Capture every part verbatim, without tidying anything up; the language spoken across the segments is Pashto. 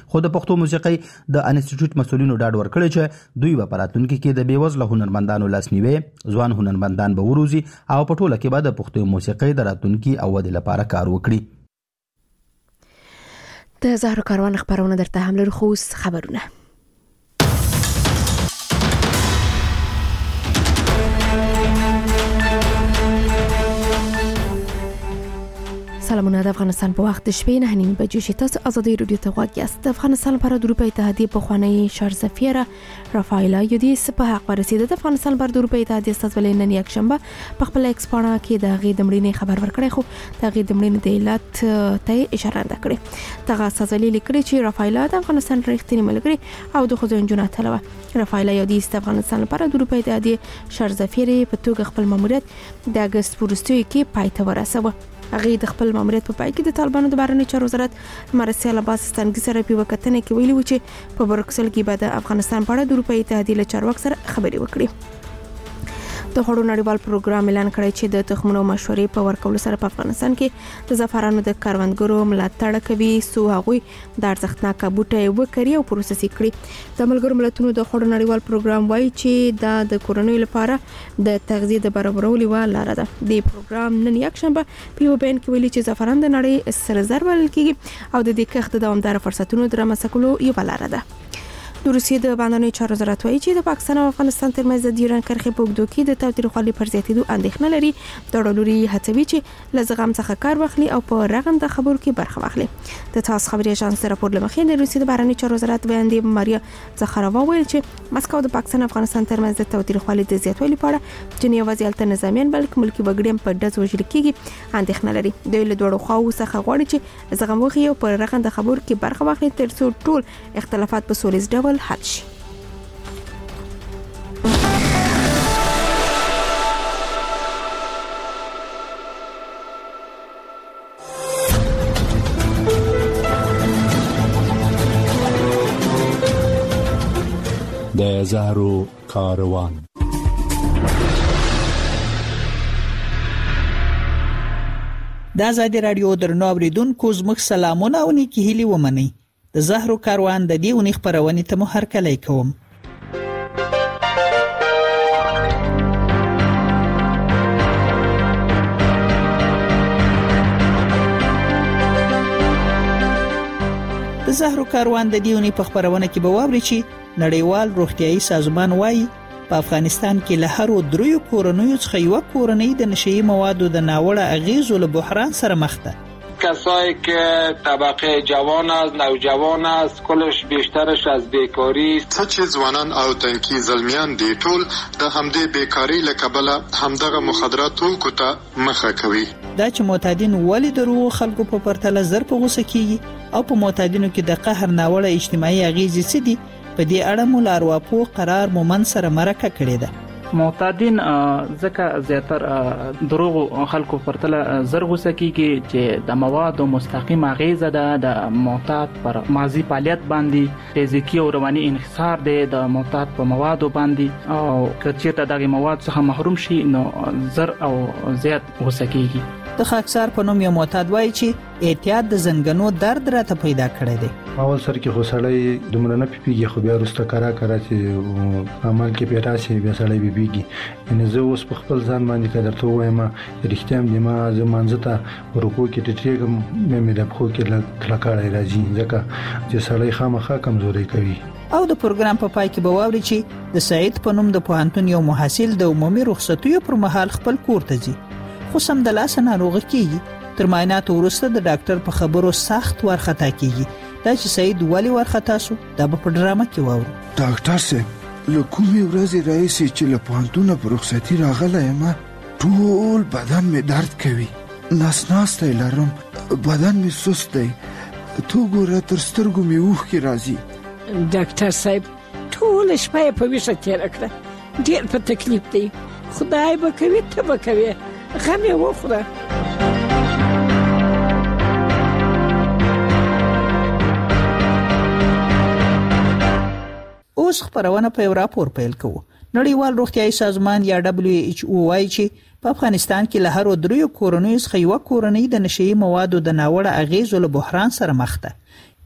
خو د پښتو موسیقۍ د انسټیټیوټ مسؤلینو ډاډ ورکړی چې دوی په راتلونکي کې د بیوزله هنرمندانو لاسنیوي ځوان هنرمندان به وروزي او په ټوله کې به د پښتو موسیقۍ د راتلونکي او ودې لپاره کار وکړي. د زهرو کاروان خبرونه درته هم لرو، خو خبرونه سلامونه. د افغانستان په وخت شپې نه نیمه بجې شي تاسو ازادي رادیو ته غواړئ. د افغانستان لپاره د اروپا اتحادیې په خوانی شارزفیره رافایلا یودیس په حق ورسېده. د افغانستان لپاره د اروپا اتحادیې استازولۍ نن یک شنبه په خپل ایکسپانا کې د غي دمړینې خبر ورکړی، خو د غي دمړینې د علت ته اشاره نه کړې. دغه استازولۍ لیکلي چې رافایلا د افغانستان رښتینی ملګری او د خزو انجونه تلوه. رافایلا یودیس د افغانستان لپاره د اروپا اتحادیې شارزفیره په توګه خپل ماموریت د اگست پورستوي کې پای ته ورسوه. هغه د خپل ماموریت په پای کې د طالبانو د بهرنی چارو وزارت مرسیال عباس ستانګي سره په وکټنه کې ویلي و چې په برکسل کې به د افغانستان په اړه د اروپا اتحادیې له چارواکو سره خبرې وکړي. د هړو نړیوال پروګرام اعلان کړی چې د تخمونو مشورې په ورکولو سره په افغانستان کې د زعفرانو د کاروانګرو ملاتړ کوي سو هغوی د ارزښتناک بوټي وکړي او پروسس کړي. د ملګرو ملتونو د هړو نړیوال پروګرام وایي چې دا د کورونو لپاره د تغذیه د برابرولو یوه لاره ده. د پروګرام نن یک شنبه په یو بیان کې ویلي چې زعفران د نړۍ سره زر بلل کېږي او د دې کښت د دوامدار فرصتونو د رامنځته کولو یوه لاره ده. د روسیې د بهرنیو چارو وزارت وایي چې د پاکستان او افغانستان ترمنځ د ډیورنډ کرښې په اوږدو کې د تاوتریخوالي پر زیاتېدو اندېښنه لري. دواړه لوري هڅوي چې له زغم څخه کار واخلي او په رغنده خبرو کې برخه واخلي. د تاس خبري اژانس راپور لمخې د روسیې د بهرنیو چارو وزارت ویاندې ماریا زخارova ویل چې مسکو د پاکستان او افغانستان ترمنځ د تاوتریخوالي د زیاتوالي په اړه چې نه یوازې الته نظامیان بلکې ملکي وګړي په ډز وژل کېږي اندېښنه لري. دوی له دوړو خواو څخه غواړي چې زغم وخی او په رغنده خبرو کې برخه واخلي ترڅو ټول اختلافات په سولیز ډول حل شي. د زهرو کاروان. د آزادي رادیو درنو اوریدونکو زموږ سلامونه او نیکی هیلي ومنئ. د زهرو کاروان د دې اونۍ خبرونه ته مو هرکلی کوم. د زهرو کاروان د دې اونۍ په خبرونه کې به واوري چې نړیوال روغتیايي سازمان وايي په افغانستان کې له هرو دریو کورنیو څخه یو کورنۍ د نشئی موادو د ناوړه اغیزو له بحران سره مخ ده. کسایی که طبقه جوان است، نوجوان است، کلش بیشترش از بیکاری است. چې ځوانان او تنکي زلمیان دي ټول د همدې بیکاری له کبله همدغه مخدرات توکو ته مخه کوي. دا چې معتادین ولې د روغ خلکو په پرتله زر په غوسه کیږي او په معتادینو کې د قهر ناوړه اجتماعي اغیزې څه دي، په دې اړه مو لارواپو قرار مومن سره مرکه کړې ده. معتادین ځکه زیاتر دروغ خلکو پرتله زر غوسه کیږي چې د موادو مستقیم اغیزه ده د معتاد پر ماضی فعالیت باندې، فزیکی او رواني انحصار ده د معتاد په موادو باندې، او که چیرته دغه مواد څخه محروم شي نو زر او زیات غوسه کیږي. د خاکسار په نوم یو معتاد وایي چې احتیاط د زنګنو درد راته پیدا کړی دی. اول سر کې خو سړی دومره نه پیږي، خو بیا وروسته کرا کرا چې عمل کې پیدا شي بیا سړی پیږي. ان زه اوس په خپل ځان باندې کډر ته وایم رښتیا هم ما زمانځه ته ورکو کې ټټریګم مې مې د خو کې کلکړای راځي ځکه چې سړی خامخا کمزوري کوي. او د پروګرام په پای کې به واوري چې د سعید په نوم د پوهنتون یو محصل د عمومي رخصتیو پر مهال خپل کور ته ځي، خو سم د لاس ناروغ کیږي. تر معاینات وروسته د ډاکټر په خبرو سخت ورختا کیږي. دا چې سعید ولی ورختا شو دا په ډرامه کې واورو. ډاکټر صاحب له کومې ورځې راځي چې له پوهنتونه پر رخصتي راغلی یم ټول بدن مې درد کوي، نس ناستی لرم، بدن مې سست دی، تو ګوره تر سترګو مې اوښکې راځي. ډاکټر صاحب ټول شپه په ویښه تېره کړه، ډېر په تکلیف دی، خدای به کوي ته به کوي، غم یې وخوره. اوس خبرونه په یو راپور پیل کوو. نړیوال روغتیايي سازمان یا دبليو ایچ او وايي چې په افغانستان کې له هر دریو کورنیو څخه یو کورنۍ د نشئی موادو د ناوړه اغیزو له بحران سره مخ ده.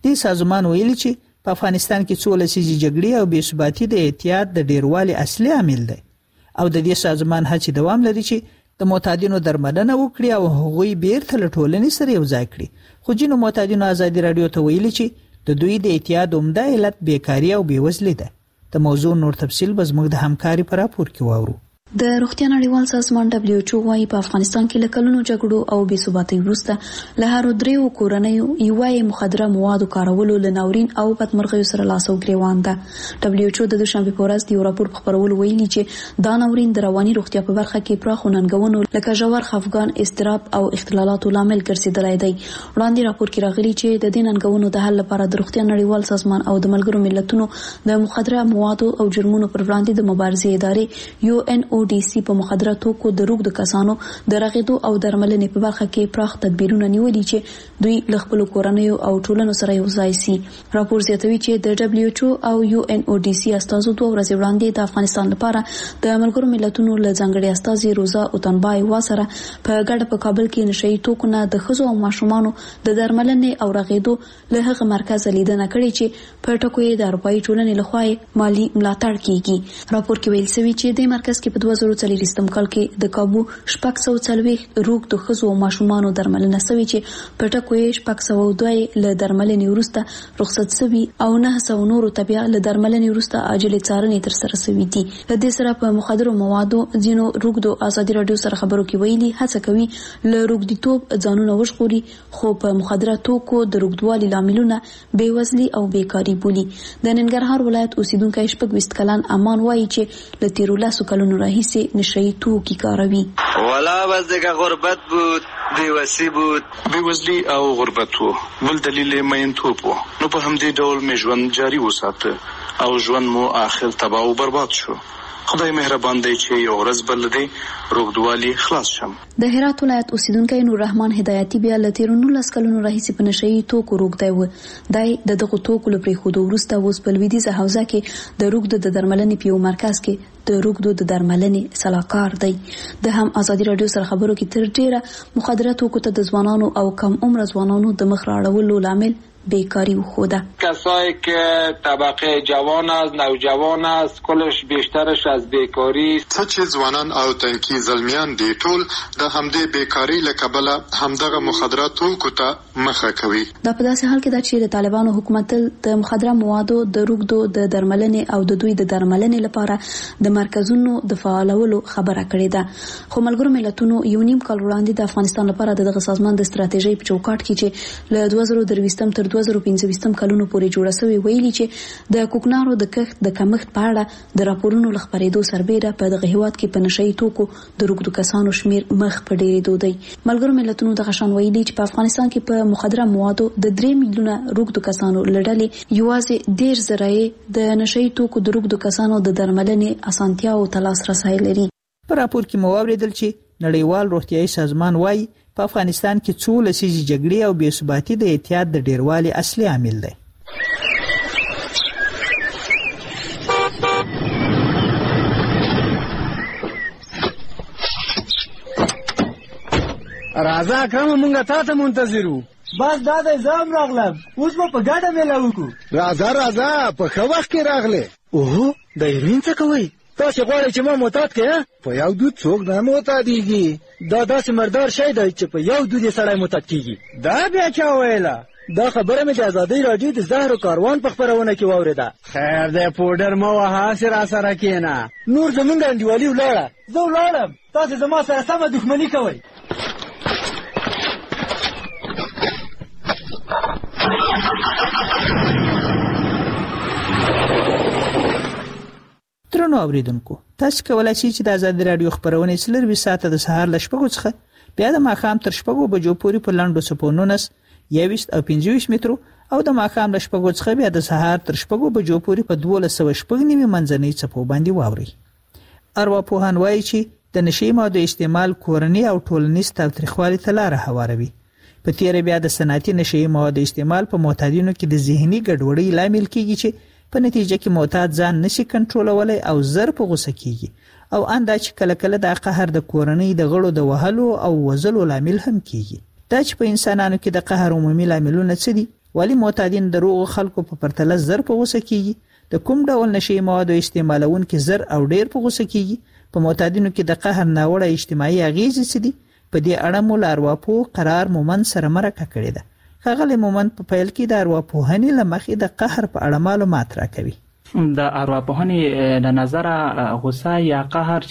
دې سازمان ویلي چې په افغانستان کې څو لسیزې جګړې او بې ثباتي د اعتیاد د ډیروالي اصلي عامل دی او د دې سازمان هڅې دوام لري چې د معتادینو درملنه وکړي او هغوی بیرته له ټولنې سره یو ځای کړي. خو ځینو معتادینو ازادي راډیو ته ویلي چې د دوی د اعتیاد عمده علت بیکاري او بېوزلي ده. د موضوع نور تفصیل به زموږ د همکاري په راپور کې واورو. د روغتیا نړیوال سازمان دبليو ایچ او وايي په افغانستان کې لکلونو جګړو او بې ثباتۍ وروسته له هر دریو کورنیو یوای مخدره موادو کارولو لناورین او بدمرغیو سره لاس او ګریوان ده. دبليو ایچ او د دوشنبه په ورځ د یو راپور په خبرولو ویلي چې دا ناورین د رواني روغتیا په برخه کې پراخ ننګونو لکه ژور خفګان، اضطراب او اختلالاتو لامل ګرځیدلی دی. وړاندې راپور کې راغلي چې د دې ننګونو د حل لپاره د روغتیا نړیوال سازمان او د ملګرو ملتونو د مخدره موادو او جرمونو پر وړاندې د مبارزې ادارې یو ان او ډي سي په مخدره توکو د روغ د کسانو د رغیدو او درملنې په برخه کې پراخ تدبیرونه نیولي چې دوی له خپل کورنیو او ټولنو سره یو ځای سي. راپور زیاتوي چې د دبليو ایچ او او یو ان او ډي سي استازو دوه ورځې وړاندې د افغانستان لپاره د ملګرو ملتونو له ځانګړي استازي روزا اوتنبای واسره په ګډه په کابل کې نشئی توکو نه د ښځو او ماشومانو د درملنې او رغیدو له هغه مرکز لیدنه کړې چې په ټکو یې د اروپایي ټولنې لخوا مالی ملاتړ کیږي. راپور کې ویل شوی چې د مرکز کې په دوه زره څلوېښتم کال کې د کابو شپږ سوه څلوېښت روغ د ښځو او ماشومانو درملنه شوې چې په ټکو یې شپږ سوه دوه له درملنې وروسته رخصت شوي او نه سوه نورو ته بیا له درملنې وروسته عاجلې څارنې ترسره شوي دي. له دې سره په مخدرو موادو ځینو روغدو ازادي راډیو سره خبرو کې ویلي هڅه کوي له روغديتوب ځانونه وژغوري، خو په مخدره توکو د روغدوالي لاملونه بېوزلي او بیکاري بولي. د ننګرهار ولایت اوسیدونکی شپږ ویشت کلن امان وایي چې له تیرو لسو کلونو راهیسې نشئی توکي کاروي. والا بس دغه غربت بود، بیوسی بود، بیوزلی او غربت وو. بل دلیل مینتوب وو. نو په همدې ډول مې ژوند جاری وساته او ژوند مو آخر تباہ او برباد شو. خدای مهربان دی چې یو ورځ بل دی روغدوالي خلاص شم. د هرات ولایت اوسیدونکی نور رحمان هدایتي بیا له تیرو نولس کلونو راهیسې په نشئی توکو روغدی و. دی د دغه توکو له پرېښودو وروسته اوس په لویدیځه حوزه کې د روغدو د درملنې په یو مرکز کې د روغدو د درملنې سلاکار دی. د هم ازادي راډیو سره خبرو کې تر ډیره مخدره توکو ته د ځوانانو او کم عمر ځوانانو د مخ راړولو لامل بیکاری و خوده. کسایی که طبقه جوان است، نوجوان است، کلش بیشترش از بیکاری څه چې ځوانان او تنکي زلمیان دي ټول د همدې بیکاری له کبله همدغه مخدرات توکو ته مخه کوي. دا په داسې حال کې ده چې د طالبانو حکومت د مخدره موادو د روغدو د درملنې او د دوی د درملنې لپاره د مرکزونو د فعالولو خبره کړې ده. خو ملګرو ملتونو یو نیم کال وړاندې د افغانستان لپاره دغه سازمان د ستراتیژۍ په چوکاټ کې چې له دوه زره درویشتم تر دوه زره پنځه کلونو پورې جوړه شوې ویلي چې د کوکنارو د کښت د کمښت په اړه د راپورونو لخبرېدو سربېره په دغه هیواد کې په نشئی توکو د روغدو کسانو شمیر مخ په ډېرېدو دی. ملګرو ملتونو دغه شان ویلي چې په افغانستان کې په مخدره موادو د درې میلیونه روغدو کسانو لړلې یوازې ډېر زره د نشئی توکو د روغدو کسانو د درملنې اسانتیاو ته لاسرسی لري. په راپور کې مو واوریدل چې نړیوال روغتیايي سازمان وايي په افغانستان کې څو لسیزې جګړې او بې ثباتي د اعتیاد د ډیروالي اصلي عامل دی. راځه اکرم مونږه تا ته منتظر وو. بس دا د ځام راغلم، اوس به په ګډه میله وکړو. راځه راځه په ښه وخت کې راغلې. اوهو د هیروین څه کوئ؟ تاسې غواړئ چې ما معتاد کړې؟ په یو دود څوک نه معتادېږي. دا داسې مردار شی دی چې په یو دود یې سړی معتاد کېږي. دا بیا چا ویله؟ دا خبره مې د ازادۍ راډیو د زهرو کاروان په خپرونه کې واورېده. خیر دی پوډر مه وهه، هسې را سره کښېنه. نور زمونږ انډیوالي ولاړه. زه ولاړم، تاسې زما سره سمه دښمني کوئ. درنو اوریدونکو، تاسو کولای شئ چې د ازادي راډیو خبرونه څلور ساعته د سهار ل شپږو څخه بیا د ماښام تر شپږو بجو پورې په لاندو سپونونس یويشت او پنځه مترو او د ماښام ل شپږو څخه بیا د سهار تر شپږو بجو پورې په دولس سوه شپږ نیمه منځنۍ څپو باندې واوري. ارواپوهان وایي چې د نشئی مادو استعمال کورنۍ او ټولنیز تاوتریخوالي ته لاره هواروي. په تیر بیا د صنعتي نشئی مادو استعمال په معتادینو کې د ذهني ګډوډۍ لامل کیږي چې په نتیجه کې معتاد ځان نشي کنټرولولای او زر په غوسه کیږي او اندا چې کله کله د قهر د کورنۍ د غړو د وهلو او وزلو لامل هم کیږي. دا چې په انسانانو کې د قهر عمومي لاملونه څه دي ولی معتادین د روغ خلکو په پرتله زر په غوسه کیږي د کوم ډول نشي موادو استعمالونکي زر او ډیر په غوسه کیږي په معتادینو کې د قهر ناوړه اجتماعي اغیزې سدي په دې اړه مو لارواپو قرار مومن سره مرکه کړې ده هغه مومن په پیل کې د ارواپوهنې لمخې د قهر په اړه معلومات راکوي د ارواپوهنې د نظره غوسه یا قهر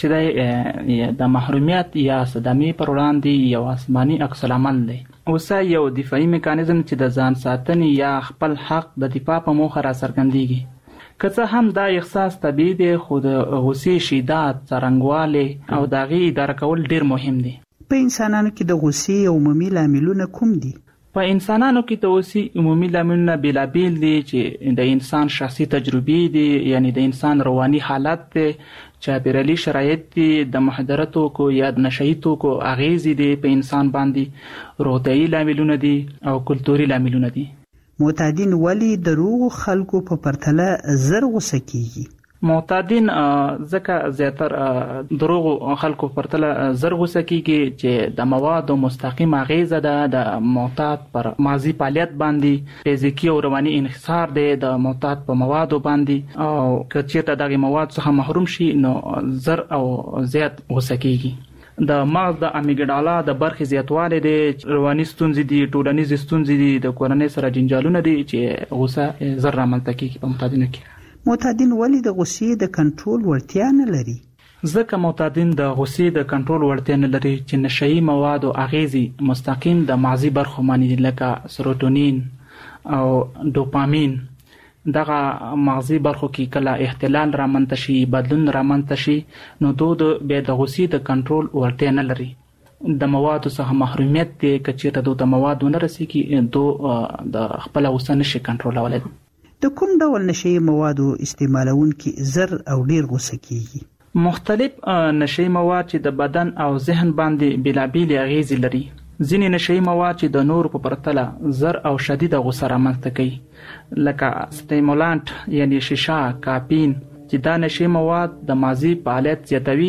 چې د محرومیت یا صدمې پر وړاندې یو آسماني عکس العمل دی غوسه یو دفاعي میکانیزم چې د ځان ساتنې یا خپل حق د دفاع په موخه را څرګندېږي که څه هم دا احساس طبیعي دی خو د غوسې شدت څرنګوالی او د هغې اداره کول ډیر مهم دی په انسانانو کې د غوسې عمومي لاملونه کوم دي په انسانانو کې د غوسې عمومي لاملونه بیلابیل دي چې د انسان شخصي تجربې دي یعنی د انسان رواني حالت دی چاپیریالي شرایط دي د مخدره توکو یا د نشهیي توکو اغیزې دي په انسان باندې روغتیایي لاملونه دي او کلتوري لاملونه دي معتادین ولی د روغ خلکو په پرتله زر غوسه کیږي معتادین ځکه زیاتره دروغ خلکو پرتله زر غوسه کیږي چې د موادو مستقیم اغیزه ده د معتاد پر ماضي فعالیت باندې فزیکی او رواني انحصار دی د معتاد په موادو باندې او که چیرته دغه مواد څخه محروم شي نو زر او زیات غوسه کیږي د مغز د امیګډالا د برخې زیاتوالی دی رواني ستونزې دي ټولنیز ستونزې دي د کورنۍ سره جنجالونه دي چې غوسه زر رامنځته کیږي په معتادینو کې معتادین ولی د غوسې د کنټرول وړتیا نه لري ځکه معتادین د غوسې د کنټرول وړتیا نه لري چې نشهیي مواد او اغیزې مستقیم د مغزي برخو باندې لکه سروټونین او ډوپامین دغه مغزي برخو کې کله اختلال رامنځته شي بدلون رامنځته شي نو دوی د بیا د غوسې د کنټرول وړتیا نه لري د موادو څخه محرومیت دی که چیرته دوی ته مواد ونه رسیږي دوی د خپله غوسه نشي کنټرولولی د کوم ډول نشهیي موادو استعمالونکي زر او ډیر غوسه کیږي مختلف نشهیي مواد چې د بدن او ذهن باندې بیلابیلې اغیزې لري ځینې نشهیي مواد چې د نورو په پرتله زر او شدیده غوسه رامنځته کوي لکه سټیمولانټ یعنی شیشه کافین چې دا نشهیي مواد د ماضي فعالیت زیاتوي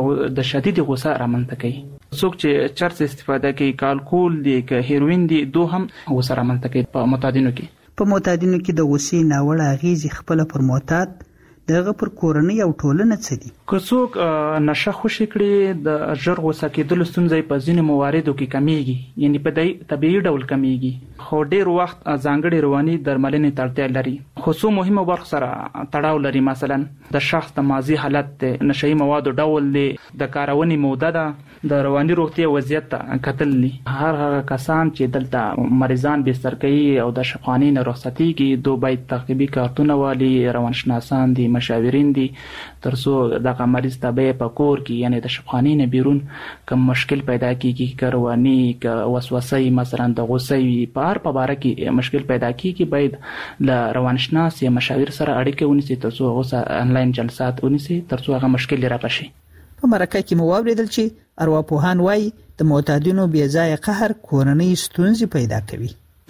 د شدید غوسه رامنځته کوي څوک چې چرس استفاده کوي کالکول دی که هیروین دی دو هم غوسه رامنځته کوي په معتادینو کې په معتادینو کې د غوسې ناوړه اغیزې خپل پر معتاد دغه پر کورنۍ او ټولنه څه دي که څوک نشه خوشې کړي د ژر غوسه کېدلو ستونزې په ځینو مواردو کې کمیږي یعنی په طبیعي ډول کمیږي خو ډیر وخت ځانګړي رواني درملنې ته اړتیا لري خو څو مهمو برخو سره تړاو لري مثلا د شخص د ماضي حالت دی نشهیي موادو ډول دی د کارونې موده ده د رواني روغتیا وضعیت ته کتل دي هر هغه کسان چې دلته مریضان بستر کوي او د شفاخانې نه رخصتي کیږي دوی باید تعقیبي کارتونه والي روانشناسان دي مشاورین دي ترڅو دغه مریض ته به په کور کې یعنی د شفاخانې نه بیرون کوم مشکل پیدا کیږي که رواني که وسوسه مثلا د غوسې په هر په باره کې مشکل پیدا کیږي باید له روانشناس یا مشاور سره اړیکه ونیسي ترڅو هغه انلاین جلسات ونیسي ترڅو هغه مشکل را پشي په مرکه کې مو واوریدل چې ارواپوهان وایي د معتادینو بې ځایه قهر کورنۍ ستونزې پیدا کوي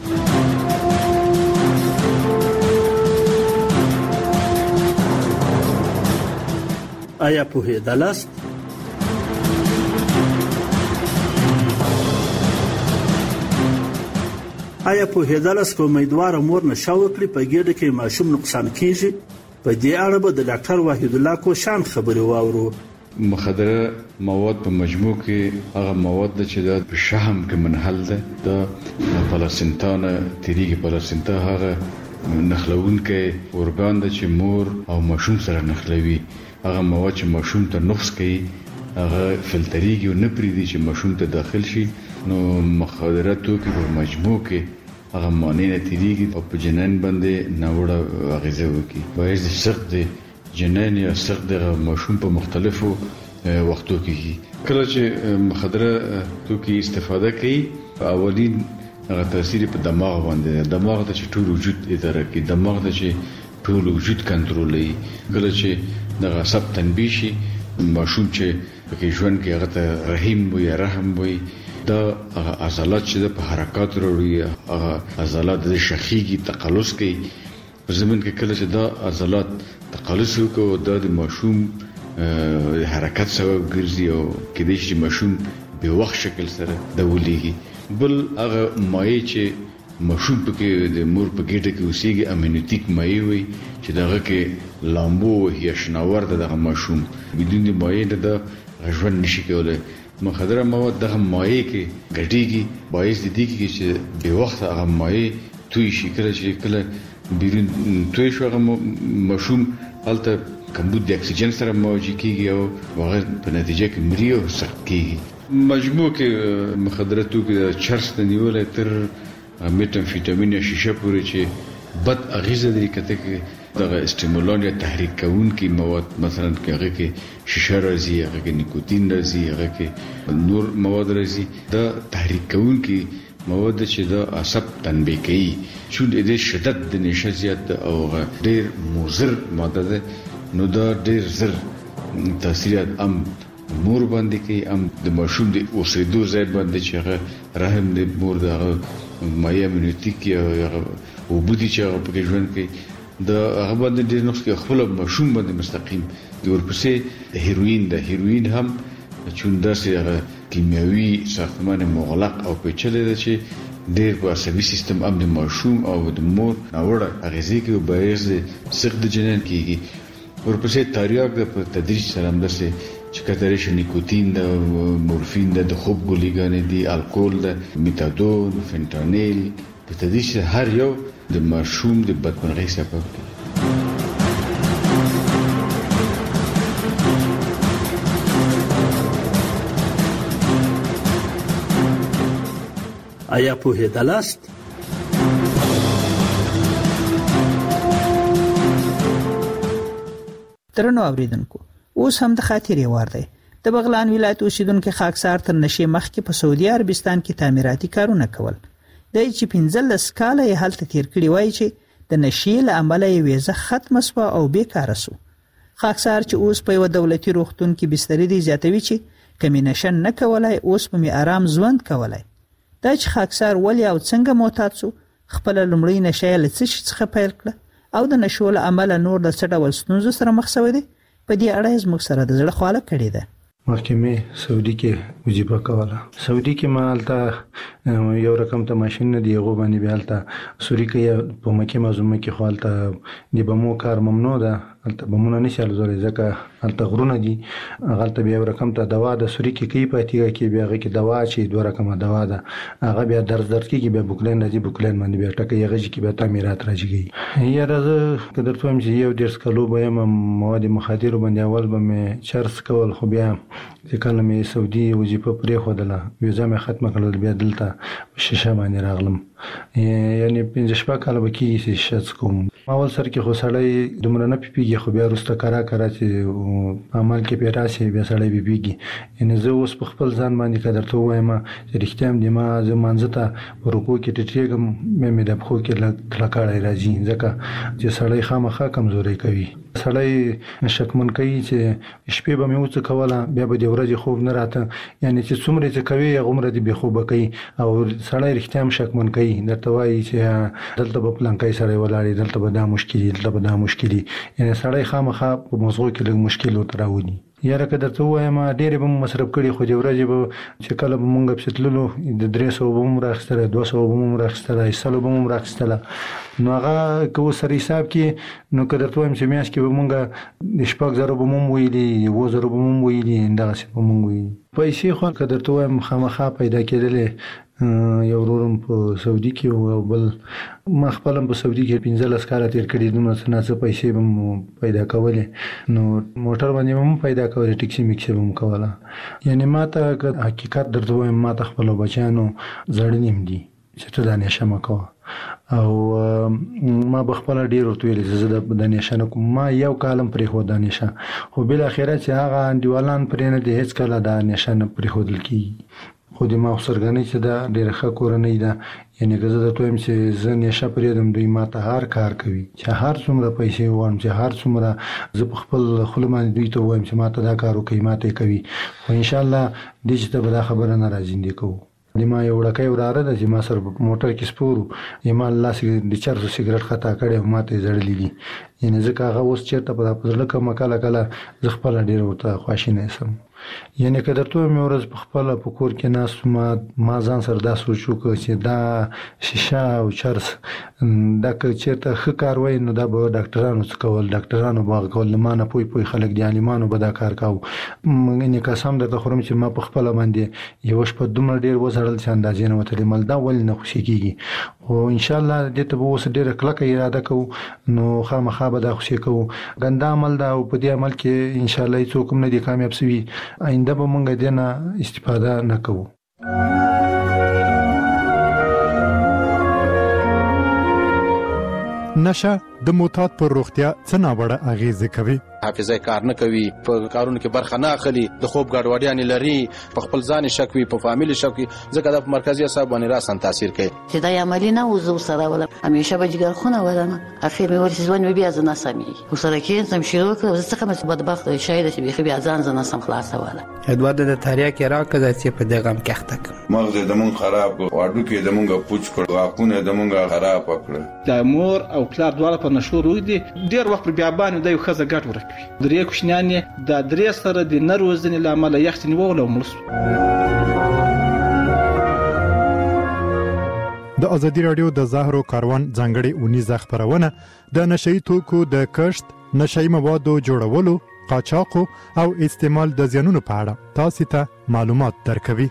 آیا پوهېدلاست؟ آیا پوهېدلاست که امیدواره مور نشه وکړي په ګېډه کې ماشوم نقصان کیږي؟ په دې اړه به د ډاکټر وحید الله کوشان خبرې واورو. مخدره مواد په مجموع کې هغه مواد چې د شحم کې منحل ده د پلاسنتا نه تیریږي. پلاسنتا هغه نخلونکي اورګان ده چې مور او ماشوم سره نخلوي. هغه مواد چې ماشوم ته نقص کوي هغه فلتریږي او نه پریږدي چې ماشوم ته داخل شي. نو مخدره توکي په مجموع کې هغه معنی نه تیریږي او په جنین باندې ناوړه اغیزه وکړي. باید سخت دي جنین یا سخت د ماشوم په مختلفو وختو کې کله چې مخدره توکي استفاده کوي اولین هغه تاثیر په دماغ باندې دماغ ته چې ټول وجود اداره کوي دماغ ته چې ټول وجود کنټرولوي. کله چې دغه سب تنبیه شي ماشوم چې په ژوند کې هغه ته رحیم وي رحم وي دا هغه عضلات چې په حرکت وروړي هغه عضلات د شخیږي تقلص کوي. په زمين کې کله چې دا عضلات تقلص وکړي دا د ماشوم حرکت سبب ګرځي او کله چې ماشوم به وخت شکل سره د ولېږي. بل هغه مایع چې مشوم پکې د مور په ګډه کې اوسېږي امنیتیک مایع وي چې دغه کې لامبو یا شناور دغه مشوم بدون د مایع د ژوند نشي کولای. مخدره مواد دغه مایع کې ګټيږي باعث دي چې به وخت هغه مایع توی شي کله چې کله بیرون توی شو هغه مشوم البته کمبود د اکسیجن سره موجود کیږي او هغه په نتیجه کې مري او سخت کیږي. مجموع کې مخدره توکي د چرس د نیولای تر میتامفیټامین یا شیشه پورې چې بد اغیزه لري کته کې دغه استیمولان یا تحریک کوونکي مواد مثلا کې هغه کې شیشه راځي هغه کې نیکوتین راځي هغه کې نور مواد راځي دا تحریک کوونکي مواد چې د عصب تنبیه کوي چې د شدت د نشه زیات او ډیر مضر ماده ده نو دا ډیر زر تاثیرات ام مور باندې کوي ام د ماشوم د اوسېدو ځای باندې چې هغه رحم د مور د مایع امنیتیک یا او بودی چې هغه په ژوند کې د هغه باندې ډیر نقص کې خپل ماشوم باندې مستقیم د ورپسې هیروین د هیروین هم چون داسې هغه کیمیاوي ساختمان مغلق او پیچلې ده چې ډیر په عصبي سیستم هم د ماشوم او د مور اوړه اغیزې کې باعث سخت جنین کیږي. ورپسې تاریاک د په تدریج سره هم داسې چې کترې شي نیکوتین د مورفین د خوب ګولېګانې دي الکول د میتادون فنټانیل په تدریج هر یو د ماشوم د بدمرغۍ سبب دی. آیا پوهېدلاست؟ درنو اوریدونکو اوس هم د خاطرې وار دی. د بغلان ولایت اوسیدونکو خاکسار تر نشي مخکې په سعودي عربستان کې تعمیراتي کارونه کول. د چې پنځلس کاله یې هلته تیر کړی وای چې د نشي له امله یې ویزه ختم شو او بیکاره شو. خاکسار چې اوس په یو دولتي روغتون کې بسترې دی زیاتوي چې کمی نشه نه کولای اوس په می آرام ژوند کولای. دا چې خاکسار ولې او څنګه معتاد شو خپل لمړی نشه له څه څخه پیل کړ او د نشو له امله نور د څه ډول ستونزو سره مخ شوی دی په دې اړه زموږ سره د زړه خواله کړې ده. محکمه سعودي کې وظیفه کوله. سعودي کې مالته یو رقم ته ماشين نه دی غو باندې بیالته سوري کې په مکه معظمه کې خالته دی بمو کار ممنوع ده البته بمونه نشي لزوري ځکه البته غرونه دي غلطه بیا رقم ته دوا د سوري کې کی پاتېږي کې بیا کې دوا چې دوه رقمه دوا ده هغه بیا درد درد کې بیا بوکلین راځي بوکلین باندې بیا ټکه یغه چې بیا تعمیرات راځي. یا راځه کدر ته هم چې یو ډیر سکلو به مواد مخدر باندې اول به مې چرس کول خو بیا چې کله مې سعودي وظیفه پرې خودله ویزه مې ختمه کړل بیا دلته شیشه باندې راغلم یعنی پنځه شپه کاله به کېږي چې شیشه کوم. اول سر کې خو سړی دومره نه پیږي خو بیا وروسته کرا کرا چې عمل کې پیدا شي بیا سړی پیږي. یعنی زه اوس په خپل ځان باندې که درته ووایم چې رښتیا هم د ما زه مانځه ته په رکوع کې ټیټېږم مې مې د پښو کې کلکاړی راځي ځکه چې سړی خامخا کمزوری کوي. سړی شکمن کوي چې شپې به مې وڅ کوله بیا به د ورځې خوب نه راته یعنی چې څومره چې کوي هغومره دې بې خوبه کوي او سړی رښتیا هم شکمن کوي درته وایي چې دلته به پلانکی سړی ولاړې دلته به دا مشکل دلته به دا مشکل یعنی سړی خامخا په موضوع کې لږ مشکل ورته راولي. یاره که درته ووایم ډېرې به مو مصرف کړي خو د ورځې به چې کله به مونږ پسې تللو د درې سوه به مو راخیستله دوه سوه به مو راخیستله سلو به مو راخیستله نو هغه که اوس سره حساب کې نو که درته ووایم چې میاشت کې به مونږ د شپږ زرو به مو ویلي اووه زرو به مو ویلي دغسې به مونږ ویلي. پیسې خو که درته ووایم خامخا پیدا کېدلې یو ورورم په سعودي کې او بل ما خپل په سعودي کې پنځلس کاله تیر کړي دومره څه نه څه پیسې به پیدا کولې نو موټر باندې هم پیدا کولې ټیکسي میکسي هم کوله. یعنی ما ته حقیقت درته وایم ما ته خپل بچیانو زړه نیم دي چې ته دا نشه مه کوه او ما بخپله ډېر ورته ویلي زه د نشه نه کوم ما یو کالم پرېښود دا نشه خو بالاخره چې هغه انډیوالان پرې نه دي هېڅ کله دا نشه نه پرېښودل کېږي. خو د ما څرګندوي چې دا ډېره ښه کورنۍ ده یعنې که زه درته وایم چې زه نشه پرېږدم دوی ما ته هر کار کوي چې هر څومره پیسې وغواړم چې هر څومره زه په خپل خوله باندې دوی ته ووایم چې ما ته دا کار وکوي ما ته یې کوي خو انشاءالله دې چې ته به دا خبره نه راځندې کوو. د ما یو وړکی وراره ده چې ما سره په موټر کې سپور و یې ما له لاسې د چرسو سګرټ خطا کړی او ما ته یې زړلي دي یعنې ځکه هغه اوس چېرته په دا په زړه کمه کله کله زه خپله ډېره ورته خواشینی شم. یعنی که درته مې ورځ په خپل په کور کې ناس ما ما ځان سره دا سوچ وکړ چې دا شیشه او چرس دا که چیرته ښه کار وای نو دا به ډاکټرانو څه کول ډاکټرانو به کول ما نه پوي پوي خلک دي عالمانو به دا کار کاوه یعنی قسم درته خورم چې ما په خپل باندې یو شپه دومره ډیر وزړل چې اندازې نه وته مل دا ول نه خوشي کیږي او ان شاء الله دې ته به اوس ډیره کلکه اراده کوو نو خامخا به دا خوشي کوو ګنده عمل دا او په دې عمل کې ان شاء الله هیڅوک هم نه دي کامیاب شوي آینده به مونږ دې نه استفاده نه کوو. نشه د معتاد پر روغتیا څه ناوړه اغیزه کوي. حافظه کار نه کوي، په کارونو کې برخه نه اخلي، د خوب ګډوډیان لري، په خپل ځان شک وي، په فامیل شک وي، ځکه د مرکزی اعصاب باندې راسن تاثیر کوي. چې دا عملی نه وزو سره ولا همیشه به جګر خونه ولنه اخر مې ورسې ځوان بیا ځنه سمي وسره کې سم شروع کړ زه څنګه مې بدبخت شاید چې بیا بیا ځان ځنه سم خلاصه ولا ادوارد د تاریخ کې راکړه چې په دغه غم کې اخته مغز د مون خراب واډو کې د مونږه پوچ کړ واکونه د مونږه خراب کړ. د مور او پلار دواړه په نشو روي دي ډیر وخت بیا باندې د یو خزه ګټ ورکوي. درې کوشنیان د درې سره د نروزنې لامل یخت نیول او مرسو. د ازادي رادیو د زهرو کاروان ځانګړي اونیزه خبرونه د نشئی توکو د کشت، نشئی موادو جوړولو، قاچاق او استعمال د زیانونو په اړه تاسو ته معلومات درکوي.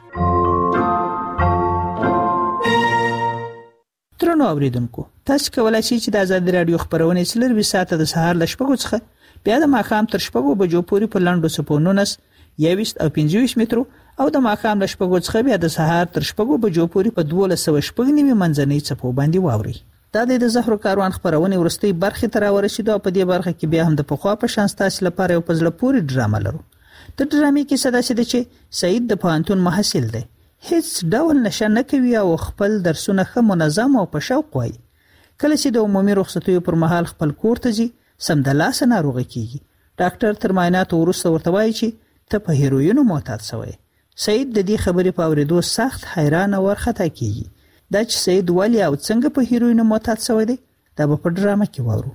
ترنو اوریدونکو تاسو کولای شئ چې د ازادي رادیو خبرونه سلروي ساعته د سهار ل شپږو څخه بیا د ماښام تر شپږو بجو پورې په لاندو سپونونس یويست او پنځه مترو او د ماښام ل شپږو څخه بیا د سهار تر شپږو بجو پورې په دوه سوه شپږ نیمه منځنۍ چپو باندې واوري. دا د زهرو کاروان خبرونه ورستي برخه تر ورسېدو په دې برخه کې بیا هم د پخوا په شان تاسو لپاره یو پزله پوری ډرامه لرو. د ډرامې کې صدا سي د چې سعید د پوهنتون محصل دی، هیڅ ډول نشه نه کوي او خپل درسونه ښه منظم او په شوق وایي. کله چې د عمومي رخصتیو پر مهال خپل کور ته ځي سم د لاس ناروغ کیږي. ډاکټر تر معایناتو وروسته ورته وایي چې ته په هیروینو معتاد شوی. سعید د دې خبرې په اوریدو سخت حیران او ورختا کیږي. دا چې سعید ولی او څنګه په هیروینو معتاد شوی دی دا په ډرامه کې وورو.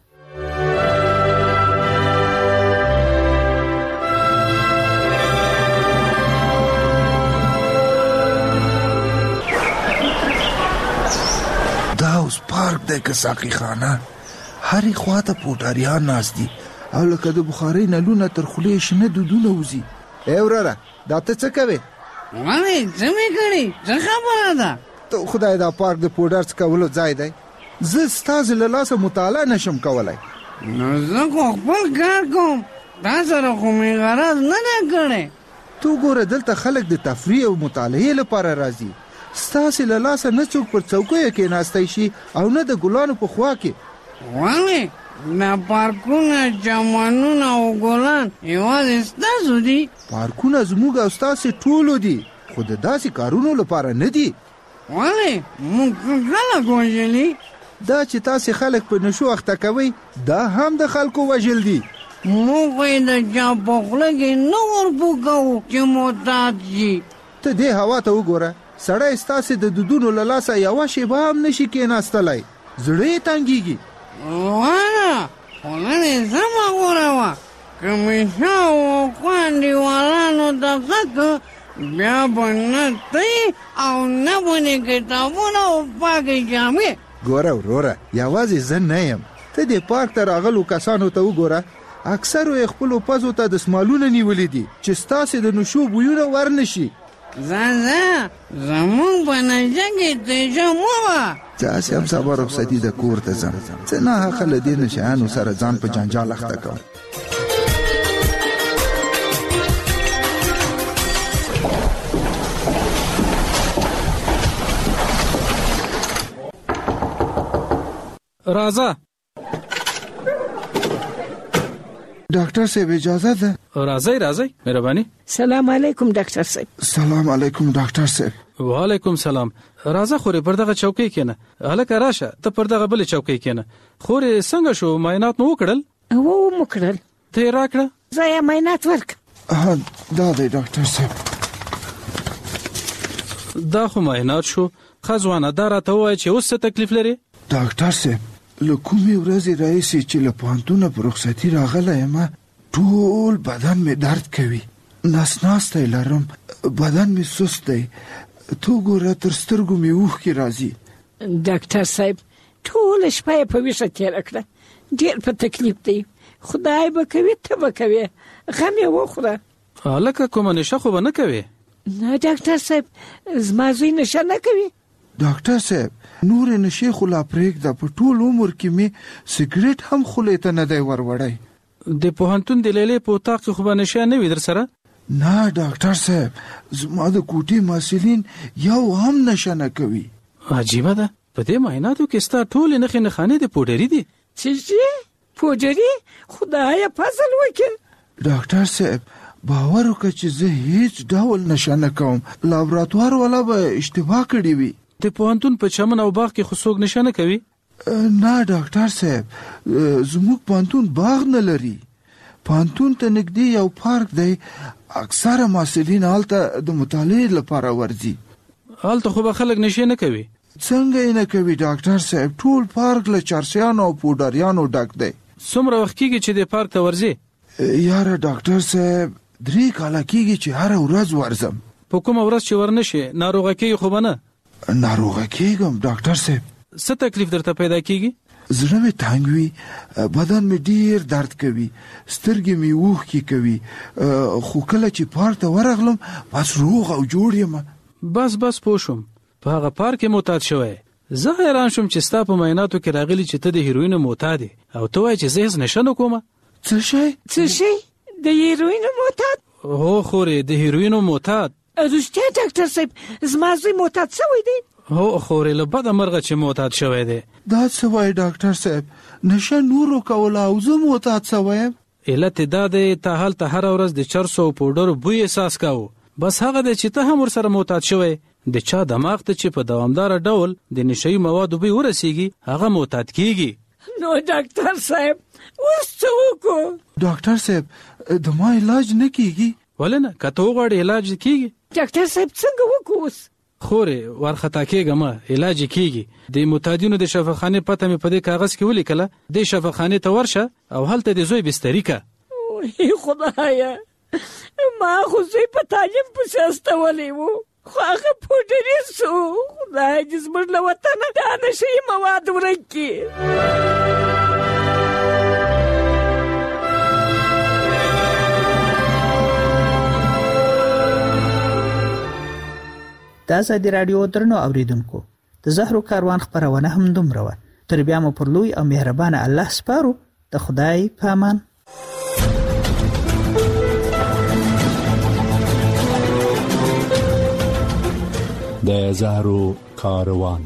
دا اوس پارک دی که ساقي خانه هرې خواته پوټاریان ناست دي او لکه د بخارۍ نلونه تر خولې شنه دودونه وځي. ای وراره دا ته څه کوې؟ وایي څه مې کړي څه خبره ده؟ ته خدای دا پارک د پوډر څکولو ځای دی، زه ستاسو له لاسه مطالعه نشم کولی. نو زه خو خپل کار کوم، تا سره خو مې غرض نه دی کړی. تو ګوره دلته خلک د تفریح او مطالعې لپاره راځي، ستاسو له لاسه نه څوک پر څوکیو کېناستی شي او نه د ګلانو په خوا کې. ولې دا پارکونه چمنونه او ګلان یوازې ستاسو دي؟ پارکونه زموږ او ستاسو ټولو دي خو د داسې کارونو لپاره نه دي. ولې موږ خلک وژلي؟ دا چې تاسو خلک په نشو اخته کوئ دا هم د خلکو وژل دي. موږ یې د چا په خوله کې نه ورپو کوو چې معتاد شي. ته دې هوا ته وګوره، سړی ستاسو د دودونو له لاسه یوه شیبه هم نشي کېناستلی، زړه یې تنګېږي. وانه خوله دې سمه غوره وه، که مې شاو خوندېوالانو ته ښه بیا به نه تی او نه به دې کتابونه او پاکې جامې. ګوره وروره یوازې زه نه یم، ته دې پارک ته راغلو کسانو ته وګوره، اکثرو یې خپلو پزو ته دسمالونه نیولي دي چې ستاسې د نشو بویونه ورنشي. ځه زمونږ په نشه کې تیشه مه وه. داسې هم سبا رخصتي د کور ته ځم، څه ناحقه له دې نشیانو سره ځان په جنجال اخته کوم. راځه ډاکټر صاحب اجازه ده؟ راځئ راځئ مهرباني. سلام علیکم ډاکټر صاحب. سلام علیکم ډاکټر صاحب. وعلیکم سلام. راځه خورې پر دغه چوکۍ کېنه. هلکه راشه ته پر دغه بلې چوکۍ کېنه. خورې څنګه شو معاینات مو وکړل؟ و مو کړل. ته یې راکړه؟ زه یې معاینات ورکړم. دا دی ډاکټر صاحب. دا خو معاینات شو. ښه ځوانه دا راته ووایه چې اوس څه تکلیف لرې؟ ډاکټر صاحب له کومې ورځې راهیسې چې له پوهنتونه په رخصتي راغلی یم ټول بدن مې درد کوي. ناسناستی لرم، بدن می سست دی. تو ګوره تر سترګو مې اوښکې راځي. ډاکټر صاحب ټوله شپه یې په ویښه تېره کړه، ډېر په تکلیف دی. خدای به کوي ته به کوې، غم یې وخوره. هلکه کومه نشه خو به نه کوې؟ نه ډاکټر صاحب زما زوی نشه نه کوي. ډاکټر صاحب نورې نشې خو لا پرېږده، په ټول عمر کې مې سګرټ هم خولې ته نه دی وروړی. د پوهنتون د لیلې په اطاق کې خو به نشه نه وي در سره؟ نه ډاکټر صاحب زما د کوټې محصلین یو هم نشه نه کوي. عجیبه ده، په دې معایناتو کې ستا ټولې نښې نښانې د پوډري دي. څه شي؟ پوډري؟ خدایه فضل وکړه. ډاکټر صاحب باور وکړه چې زه هیڅ ډول نشه نه کوم. لابراتوار والا به اشتباه کړې وي. د پوهنتون په چمن او باغ کې خو څوک نشه نه کوي؟ نه ډاکټر صاحب زموږ پوهنتون باغ نه لري. پوهنتون ته نږدې یو پارک دی، اکثره محصلین هلته د مطالعې لپاره ورځي. هلته خو به خلک نشې نه کوي؟ څنګه یې نه کوي ډاکټر صاحب، ټول پارک له چرسیانو او پوډریانو ډک دی. څومره وخت کېږي چې د پارک ته ورځې؟ یاره ډاکټر صاحب درې کاله کېږي چې هره ورځ ورځم. په کومه ورځ چې ورنشې ناروغه کېږي خو به نه؟ ناروغه کېږم ډاکټر صاحب. څه تکلیف درته پیدا کېږي؟ زړه مې تنګ وي، بدن مې ډیر درد کوي، سترګې مې اوښکې کوي، خو کله چې پارک ته ورغلم بس روغ او جوړ یم. بس بس پوه شوم، په هغه پارک کې معتاد شوی. زه حیران شوم چې ستا په معایناتو کې راغلي چې ته د هیروینو معتاد یې او ته وایې چې زه هېڅ نشه نه کومه. څه شی؟ څه شی؟ د هیروینو معتاد؟ هو خورې د هیروینو معتاد. رښتیا ډاکټر صاحب زما زوی معتاد شوی دی؟ هو خورې له بده مرغه چې معتاد شوی دی. دا څه وایي ډاکټر صاحب؟ نشه نورو کوله او زه معتاد شوی یم؟ علت یې دا دی ته هلته هره ورځ د چرسو او پوډرو بوی احساس کوو. بس هغه دی چې ته هم ورسره معتاد شوی. د چا دماغ ته چې په دوامداره ډول د نشهیي موادو بوی ورسیږي هغه معتاد کیږي. نو ډاکټر صاحب اوس څه وکړو؟ ډاکټر صاحب د ما علاج نه کیږي؟ ولې نه؟ که ته وغواړې علاج کیږي. ډاکټر صاحب څنګه وکړو اوس؟ خورې وارخطا کېږه مه، علاج کیږي. د معتادینو د شفاخانې پته مې په دې کاغذ کې ولیکله. دې شفاخانې ته ورشه او هلته د زوی بستري که. ای خدایه ما خو زوی په تعلیم پسې استولی و خو هغه پوډري سو. خدای دې زموږ له وطنه دا نشهیي مواد ورک کړي. د ازادي راډیو درنو اوریدونکو د زهرو کاروان خبرونه هم دومره وه. تر بیا مو پر لوی او مهربانه الله سپارو. د خدای په امان. د زهرو کاروان.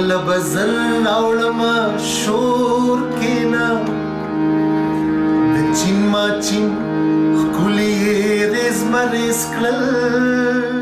کله بزل اوړما شور کینا د چین ما چین خولي ریز مریز کړل